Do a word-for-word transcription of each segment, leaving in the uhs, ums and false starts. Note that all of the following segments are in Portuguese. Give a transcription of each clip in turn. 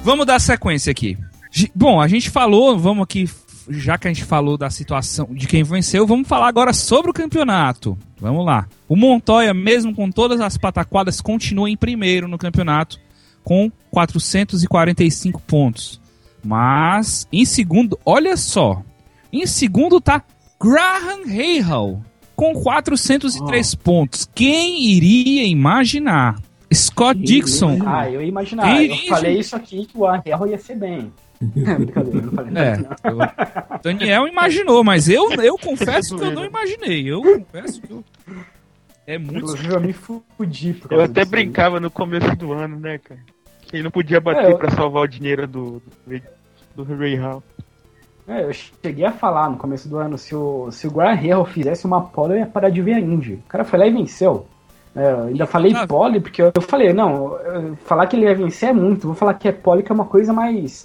Vamos dar sequência aqui. Bom, a gente falou, vamos aqui, já que a gente falou da situação de quem venceu, vamos falar agora sobre o campeonato. Vamos lá. O Montoya, mesmo com todas as pataquadas, continua em primeiro no campeonato com quatrocentos e quarenta e cinco pontos. Mas, em segundo, olha só, em segundo tá Graham Rahal com quatrocentos e três oh. pontos. Quem iria imaginar? Scott Quem Dixon. Ah, eu ia imaginar. Quem eu iria... falei isso aqui que o Rahal ia ser bem. Brincadeira, eu não falei é, nada. Eu... Daniel imaginou, mas eu, eu confesso que eu não imaginei. Eu confesso que eu... É muito... Eu me fudi. Eu até brincava no começo do ano, né, cara? Que ele não podia bater é, eu... pra salvar o dinheiro do, do, do Rahal. É, eu cheguei a falar no começo do ano, se o, se o Graham Rahal fizesse uma pole, eu ia parar de ver a Indy. O cara foi lá e venceu. É, eu ainda falei ah, pole, porque eu, eu falei, não, eu, falar que ele ia vencer é muito, vou falar que é pole, que é uma coisa mais...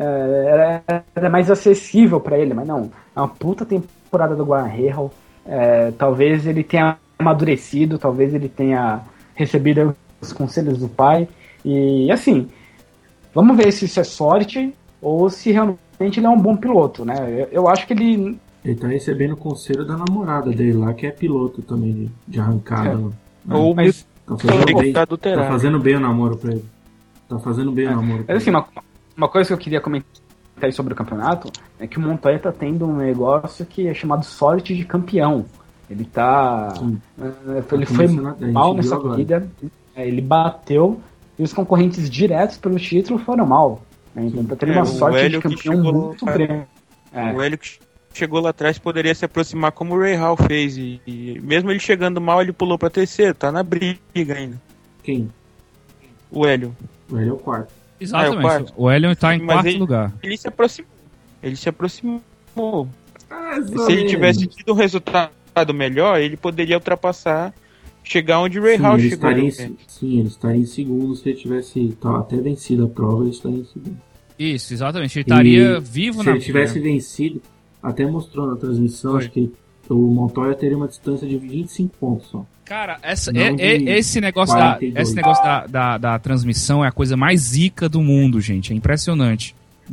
É, é, é mais acessível pra ele, mas não, é uma puta temporada do Graham Rahal. É, talvez ele tenha amadurecido, talvez ele tenha recebido os conselhos do pai. E assim, vamos ver se isso é sorte ou se realmente ele é um bom piloto, né? Eu, eu acho que ele... Ele tá recebendo o conselho da namorada dele lá, que é piloto também, de, de arrancada. É. Né? Ou mas tá fazendo, bem, tá fazendo bem o namoro pra ele. Tá fazendo bem é. o namoro pra mas, assim, ele. Uma, uma coisa que eu queria comentar aí sobre o campeonato é que o Montoya tá tendo um negócio que é chamado sorte de campeão. Ele tá... Sim. Ele tá foi mal nessa corrida, ele bateu e os concorrentes diretos pelo título foram mal. Então tá tendo uma é, sorte de campeão muito grande. É. O Hélio que chegou lá atrás poderia se aproximar como o Rahal fez. E, e mesmo ele chegando mal, ele pulou pra terceiro. Tá na briga ainda. Quem? O Hélio. O Hélio é o quarto. Exatamente. É, o, quarto. o Hélio tá em Mas quarto ele, lugar. Ele se aproximou. Ele se aproximou. Ah, se ele tivesse tido um resultado melhor, ele poderia ultrapassar, chegar onde o Rahal sim, chegou. Em, sim, ele estaria em segundo. Se ele tivesse tá, até vencido a prova, ele estaria em segundo. Isso, exatamente. Ele estaria e vivo se na Se ele tivesse vida. vencido, até mostrou na transmissão, Foi. acho que o Montoya teria uma distância de vinte e cinco pontos só. Cara, essa, é, é, esse negócio, da, esse negócio da, da, da transmissão é a coisa mais zica do mundo, gente. É impressionante.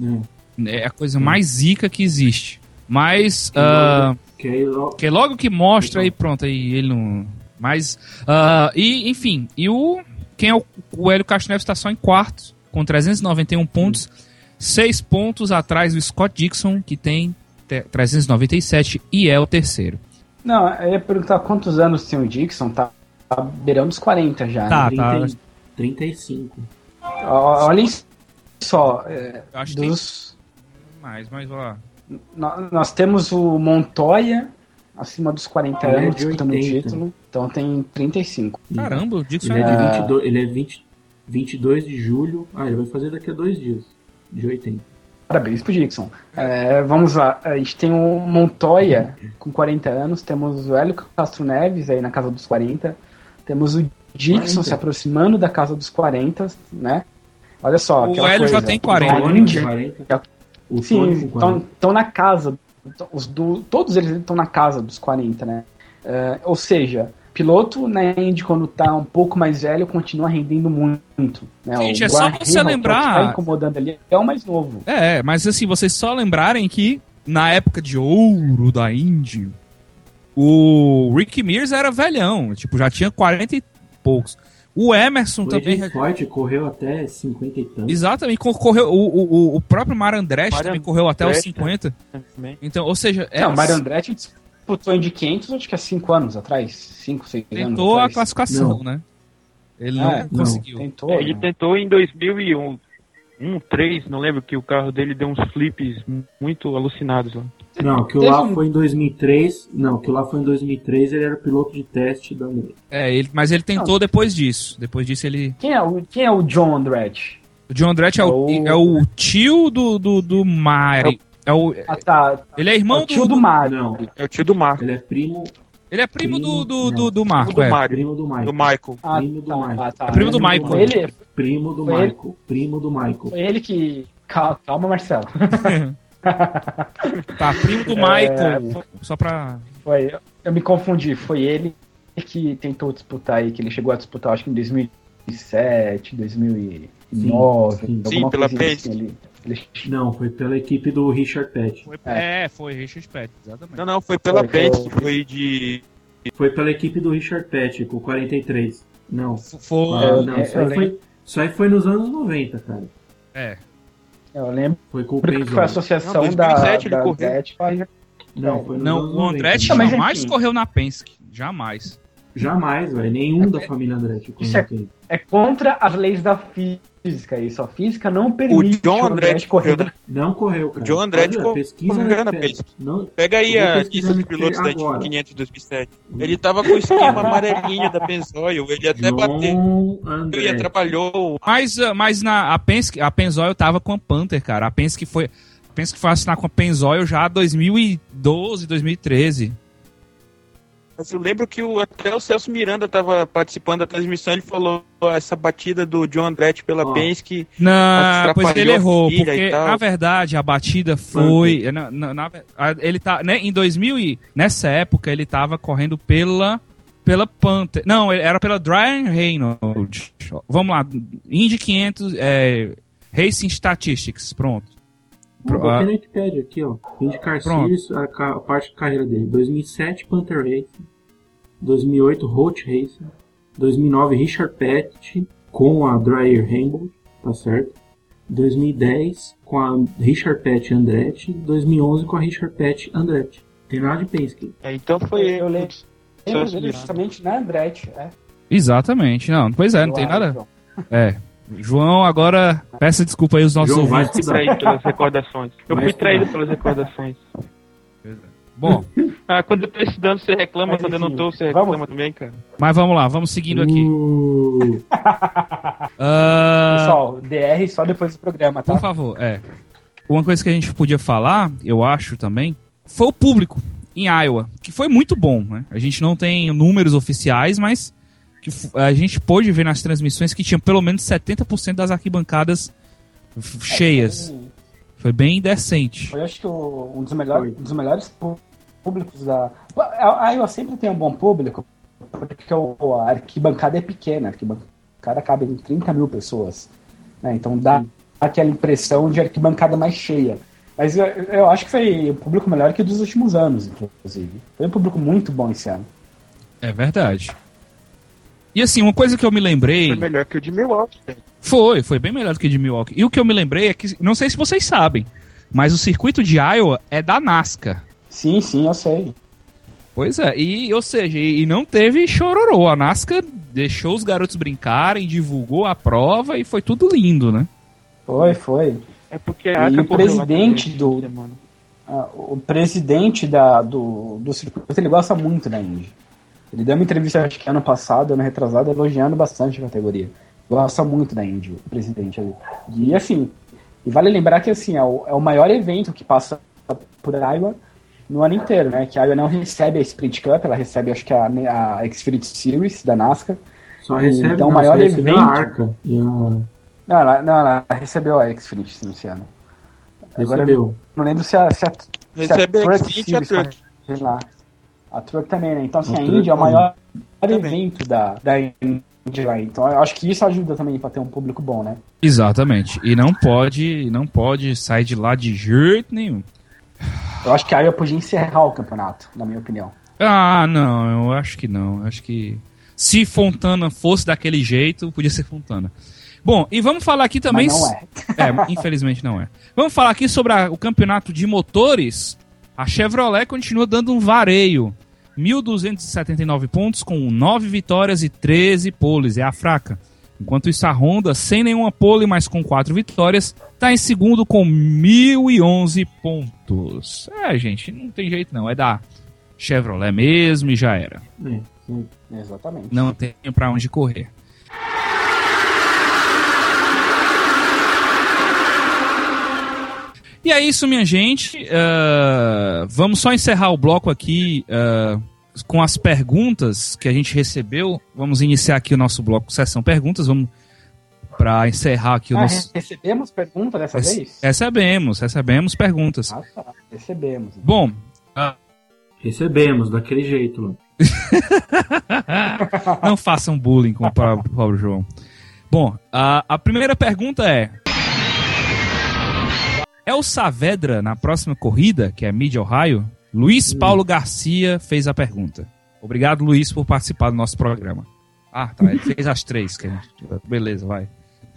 É, é a coisa é. mais zica que existe. Mas... Que, uh, logo, que, aí logo... que logo que mostra aí, pronto, aí ele não... Mas... Uh, e, enfim, e o... Quem é o, o Hélio Castro Neves está só em quarto, com trezentos e noventa e um pontos. Seis pontos atrás do Scott Dixon, que tem trezentos e noventa e sete e é o terceiro. Não, eu ia perguntar quantos anos tem o Dixon, tá, tá beirando os quarenta já, tá, né? Tá, trinta e cinco. Olhem só, é, eu acho dos... que tem mais, mas vamos lá. Nós, nós temos o Montoya acima dos quarenta ele anos, é disputando o título, então tem trinta e cinco. Caramba, o Dixon ele é, é de vinte e dois, ele é vinte, vinte e dois de julho, ah, ele vai fazer daqui a dois dias, de oitenta. Parabéns pro Dixon. É, vamos lá, a gente tem o Montoya com quarenta anos, temos o Hélio Castro Neves aí na casa dos quarenta, temos o Dixon quarenta. Se aproximando da casa dos quarenta, né? Olha só. O Hélio já tem quarenta. quarenta. O Sim, estão na casa, os do, todos eles estão na casa dos quarenta, né? É, ou seja, piloto na Indy, quando tá um pouco mais velho, continua rendendo muito. Né? Gente, o é só você lembrar... Que tá incomodando ali é o mais novo. É, mas assim, vocês só lembrarem que na época de ouro da Indy, o Ricky Mears era velhão, tipo, já tinha quarenta e poucos. O Emerson o também... O Ford correu até cinquenta e tantos. Exatamente, correu, o, o, o próprio Mário Andretti também correu até os cinquenta. Também. Então, ou seja... É, o Mário Andretti disputou Indy quinhentos, acho que há cinco anos atrás, cinco, seis anos Tentou atrás. a classificação, não. né? Ele não é, conseguiu. Não, tentou, é, ele não. tentou em dois mil e um, um, três, não lembro, que o carro dele deu uns flips muito alucinados lá. Não, que o lá foi em dois mil e três. Não, que o lá foi em dois mil e três, ele era piloto de teste da Andretti. É, ele, mas ele tentou não. depois disso. Depois disso ele. Quem é o, quem é o John Andretti? O John Andretti é o, é o tio do, do, do Mari. É o, ah, tá. Ele é irmão é o tio do, do Mário. Não, é o tio do Marco. Ele é primo. Ele é primo, primo do, do, do, do Marco. Do é. Mário. Primo do Michael. Do Michael. Ah, primo do tá, Michael. Ah, tá. É primo do Michael. Ele, primo do foi Michael. Ele, primo do Michael. Foi ele que. Calma, calma Marcelo. Tá, primo do Michael. É, só pra. Foi, eu me confundi. Foi ele que tentou disputar aí, que ele chegou a disputar, acho que em dois mil e sete, dois mil e nove, sim, sim, pela Penske. ali. Eles... Não, foi pela equipe do Richard Petty. Foi, é. é, foi Richard Petty, exatamente. Não, não, foi pela Foi, Penske, foi- foi de... Foi pela equipe do Richard Petty, com quarenta e três. Não. Foi. Ah, eu- não, eu isso aí, lembro. foi, isso aí foi nos anos noventa, cara. É. Eu lembro Foi com o que foi a Penzol. associação Não, da, dois mil e sete ele da correu. Andretti com a- Não, foi nos Não, anos o noventa. Andretti Não, mas jamais enfim. correu na Penske. Jamais. Jamais, velho. Nenhum da família Andretti Isso é- correu. É contra as leis da física isso. A física não permite John Andretti correr. correu Não correu, cara. O John Andretti Olha, co- pesquisa correu na Wikipedia. Penske. Não, Pega aí Eu vou a pesquisar lista de no pilotos da agora. Indy quinhentos de dois mil e sete. Ele tava com o esquema amarelinho da Pennzoil, ele até bateu John e Andretti. atrapalhou. Mas, ah, mas na, a Penske, a Pennzoil tava com a Panther, cara. A Penske foi, a Penske foi assinar com a Pennzoil já em dois mil e doze, dois mil e treze. Mas eu lembro que o, até o Celso Miranda tava participando da transmissão, ele falou ó, essa batida do John Andretti pela Ó. Penske. Não, pois ele Atrapalhou a errou, filha porque e tal. na verdade a batida foi, na, na- na- a- ele tá, né, em dois mil e nessa época ele tava correndo pela pela Panther, não, ele era pela Ryan Reynolds. Vamos lá, Indy quinhentos, é, Racing Statistics, pronto. Eu Ah, botei no Wikipedia aqui, ó. IndyCar Pronto. Series, a, ca- a parte de carreira dele. dois mil e sete, Panther Racing. dois mil e oito, Roach Racing. dois mil e nove, Richard Petty com a Dreyer Rainbow, tá certo? dois mil e dez, com a Richard Petty Andretti. dois mil e onze, com a Richard Petty Andretti. Tem nada de Penske. É, então foi Eu lembro Celso dele Miranda. justamente na Andretti. É. Exatamente, não, pois é, não tem Claro, nada. João. É. João, agora peça desculpa aí aos nossos João, vai ouvintes. estudar. traído pelas recordações. Eu Vai fui estudar. traído pelas recordações. Bom, Ah, quando eu tô estudando, você reclama, Mas, quando eu não enfim, tô, você vamos. reclama também, cara. mas vamos lá, vamos seguindo aqui. Uh, Ah, Pessoal, D R só depois do programa, tá? por favor, é. Uma coisa que a gente podia falar, eu acho também, foi o público em Iowa, que foi muito bom, né? A gente não tem números oficiais, mas que f- a gente pôde ver nas transmissões que tinha pelo menos setenta por cento das arquibancadas f- cheias. Foi, Foi bem decente. foi, acho que o- um dos melhores, Foi. um dos melhores pú- públicos da. A Iowa sempre tem um bom público, porque o- a arquibancada é pequena, a arquibancada cabe em trinta mil pessoas. Né? Então dá aquela impressão de arquibancada mais cheia. Mas eu, eu acho que foi um público melhor que dos últimos anos, inclusive. Foi um público muito bom esse ano. É verdade. E assim, uma coisa que eu me lembrei. Foi melhor que o de Milwaukee. velho. Foi, foi bem melhor do que de Milwaukee. E o que eu me lembrei é que, não sei se vocês sabem, mas o circuito de Iowa é da NASCAR. Sim, sim, eu sei. Pois é, e, ou seja, e, e não teve chororô. A NASCAR deixou os garotos brincarem, divulgou a prova e foi tudo lindo, né? Foi, foi. É porque E a Aka o correu presidente lá do- também, mano. Ah, o presidente da, do, do circuito, ele gosta muito da Indy. Ele deu uma entrevista, acho que ano passado, ano retrasado, elogiando bastante a categoria. Gosta muito da Indy, o presidente ali. E assim, e vale lembrar que assim, é o, é o maior evento que passa por Iowa no ano inteiro, né? Que a Iowa não recebe a Sprint Cup, ela recebe, acho que a, a Xfinity Series da NASCAR. só recebe, Então, o não, maior só recebeu evento- a Arca. E a... Não, ela, não, ela recebeu a Xfinity sim, esse ano. Agora eu Recebeu. não lembro se a, se a, Recebe a Truck Xfinity e a Series Truck. sei lá. A Truck também, né? Então, assim, A a, Truck Indy é o também. maior Também. evento da, da Indy lá. Então, eu acho que isso ajuda também pra ter um público bom, né? Exatamente. E não pode, não pode sair de lá de jeito nenhum. Eu acho que a Iowa podia encerrar o campeonato, na minha opinião. Ah, não, eu acho que não. Eu acho que se Fontana fosse daquele jeito, podia ser Fontana. Bom, e vamos falar aqui também. Mas não é. É, infelizmente não é. Vamos falar aqui sobre a- o campeonato de motores. A Chevrolet continua dando um vareio. mil duzentos e setenta e nove pontos com nove vitórias e treze poles. É a fraca. Enquanto isso, a Honda, sem nenhuma pole, mas com quatro vitórias, está em segundo com mil e onze pontos. É, gente, não tem jeito não. É da Chevrolet mesmo e já era. É, sim. Exatamente. Não tem pra onde correr. E é isso, minha gente. Uh, vamos só encerrar o bloco aqui uh, com as perguntas que a gente recebeu. Vamos iniciar aqui o nosso bloco Sessão Perguntas. Vamos para encerrar aqui o Ah, nosso... recebemos pergunta dessa Rece- vez? Recebemos, recebemos perguntas. Ah, tá. Recebemos. Bom, Recebemos, daquele jeito. Lá. não façam bullying com o pobre João. Bom, a, a primeira pergunta é... É o Saavedra na próxima corrida, que é Mid-Ohio? Luiz Paulo Garcia fez a pergunta. Obrigado, Luiz, por participar do nosso programa. Ah, tá, ele fez as três. Que a gente... Beleza, vai.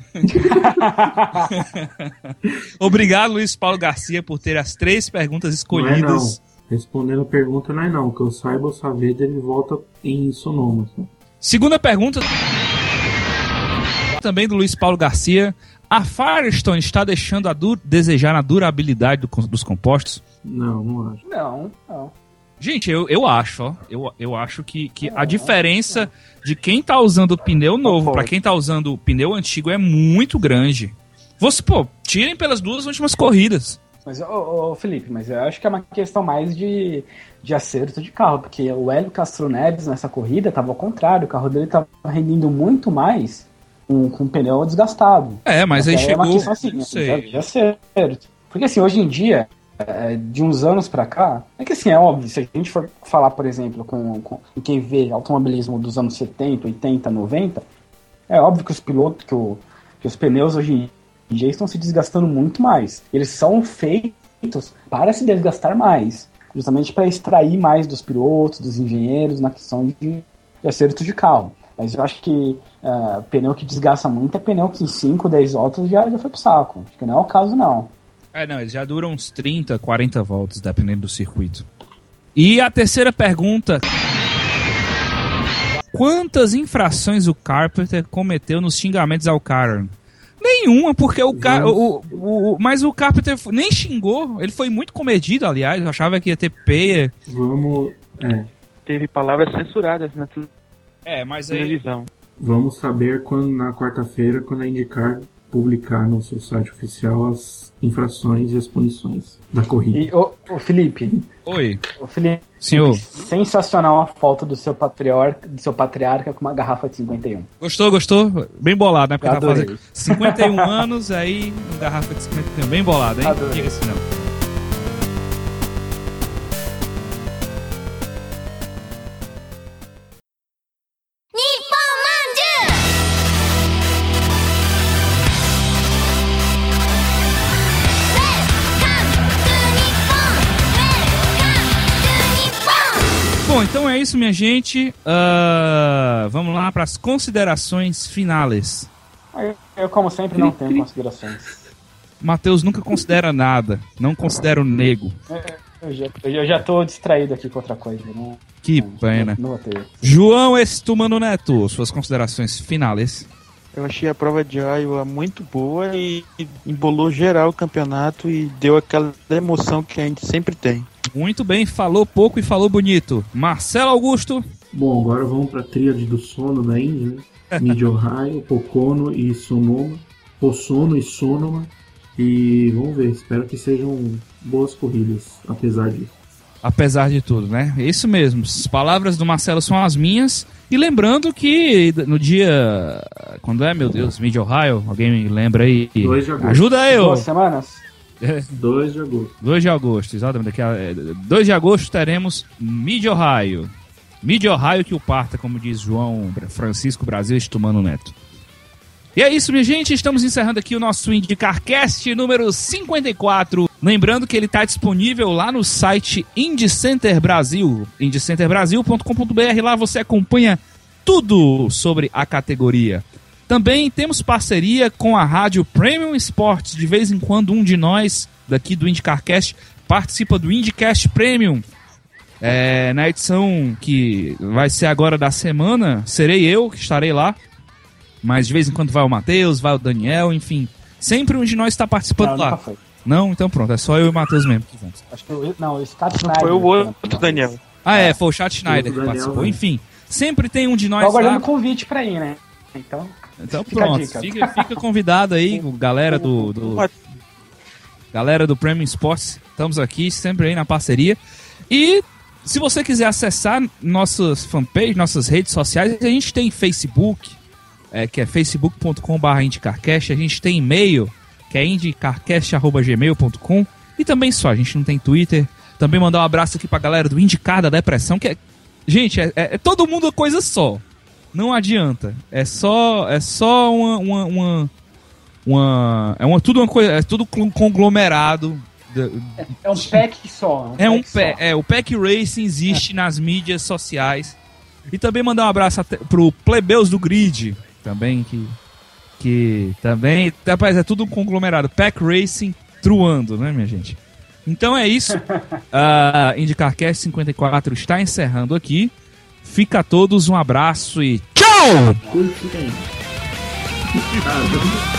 Obrigado, Luiz Paulo Garcia, por ter as três perguntas escolhidas. Não é não. Respondendo a pergunta, não é não. Que eu saiba, o Saavedra ele volta em Sonoma. Segunda pergunta, também do Luiz Paulo Garcia. A Firestone está deixando a du- desejar na durabilidade do, dos compostos? Não, não acho. Não, não. Gente, eu, eu acho, ó. Eu, eu acho que, que a diferença de quem tá usando o pneu novo para quem tá usando o pneu antigo é muito grande. Você, pô, tirem pelas duas últimas corridas. Mas, ô, ô, Felipe, mas eu acho que é uma questão mais de, de acerto de carro, porque o Hélio Castro Neves nessa corrida tava ao contrário, o carro dele tava rendendo muito mais com, com o pneu desgastado. É, mas aí chegou... É uma questão assim, sei. de acerto. Porque assim, hoje em dia, é, de uns anos pra cá, é que assim, é óbvio, se a gente for falar, por exemplo, com, com quem vê automobilismo dos anos setenta, oitenta, noventa, é óbvio que os pilotos, que, o, que os pneus hoje em dia estão se desgastando muito mais. Eles são feitos para se desgastar mais, justamente para extrair mais dos pilotos, dos engenheiros na questão de, de acerto de carro. Mas eu acho que uh, pneu que desgasta muito é pneu que em cinco, dez voltas já, já foi pro saco. Acho que não é o caso, não. É, não, eles já duram uns trinta, quarenta voltas, dependendo do circuito. E a terceira pergunta... Quantas infrações o Carpenter cometeu nos xingamentos ao Karen? Nenhuma, porque o, Car... o, o, o Mas o Carpenter nem xingou. Ele foi muito comedido, aliás. Eu achava que ia ter peia. Vamos... É. Teve palavras censuradas na É, mas aí... televisão. Vamos saber quando, na quarta-feira, quando a IndyCar publicar no seu site oficial as infrações e as punições da corrida. E, ô, ô Felipe... Oi. Ô, Felipe... Senhor. Sensacional a foto do seu patriarca, do seu patriarca com uma garrafa de cinquenta e um. Gostou, gostou? Bem bolado, né? Porque tá Adorei. fazendo cinquenta e um anos, aí uma garrafa de cinquenta e um. Bem bolado, hein? Adorei. Diga assim não. Bom, então é isso, minha gente. Uh, vamos lá para as considerações finais. Eu, eu, como sempre, não tenho considerações. Matheus nunca considera nada. Não considera o nego. Eu já, eu já tô distraído aqui com outra coisa. Não, Que não, pena. Não, não vou ter. João Estumano Neto, suas considerações finais. Eu achei a prova de Iowa muito boa e embolou geral o campeonato e deu aquela emoção que a gente sempre tem. Muito bem, falou pouco e falou bonito. Marcelo Augusto. Bom, agora vamos para a tríade do sono da Indy, né? Mid-Ohio, Pocono e Sonoma. Pocono e Sonoma. E vamos ver, espero que sejam boas corridas, apesar disso. Apesar de tudo, né? Isso mesmo, as palavras do Marcelo são as minhas. E lembrando que no dia... Quando é, meu Deus? Mid-Ohio? Alguém me lembra aí? dois de agosto. Ajuda aí, ô! Duas semanas? dois de agosto. dois de agosto, exatamente. Daqui a, dois de agosto teremos Mid-Ohio. Mid-Ohio que o parta, como diz João Francisco Brasil Estumano Neto. E é isso, minha gente. Estamos encerrando aqui o nosso IndyCarCast número cinquenta e quatro. Lembrando que ele está disponível lá no site Indy Center Brasil, indy center brasil ponto com ponto b r. Lá você acompanha tudo sobre a categoria. Também temos parceria com a rádio Premium Sports. De vez em quando um de nós, daqui do IndyCarCast, participa do IndyCast Premium. É, na edição que vai ser agora da semana, serei eu que estarei lá. Mas de vez em quando vai o Matheus, vai o Daniel, enfim. Sempre um de nós está participando Não, lá. nunca foi. Não? Então pronto, é só eu e o Matheus mesmo que vamos. Acho que eu, não, o Scott Schneider. Foi o outro, Daniel. Ah, é, foi o Chad Schneider que Daniel, participou. né? Enfim, sempre tem um de nós Tô aguardando lá. convite pra ir, né? Então, Então fica a pronto, dica. fica, fica convidado aí, galera do, do galera do Premium Sports. Estamos aqui sempre aí na parceria. E se você quiser acessar nossas fanpages, nossas redes sociais, a gente tem Facebook, é, que é facebook ponto com barra IndyCarCast. A gente tem e-mail, que é indycarcast arroba gmail ponto com. E também só, a gente não tem Twitter. Também mandar um abraço aqui pra galera do IndyCar da Depressão, que é... Gente, é, é, é todo mundo coisa só. Não adianta. É só, é só uma, uma, uma, uma é uma tudo uma coisa, é tudo conglomerado. É, é um pack só. É um, pack é, um só. é o Pack Racing existe é. nas mídias sociais. E também mandar um abraço até pro Plebeus do Grid, também que que também, rapaz, é tudo um conglomerado. Pack Racing truando, né, minha gente? Então é isso. A uh, IndyCarCast cinquenta e quatro está encerrando aqui. Fica a todos um abraço e tchau!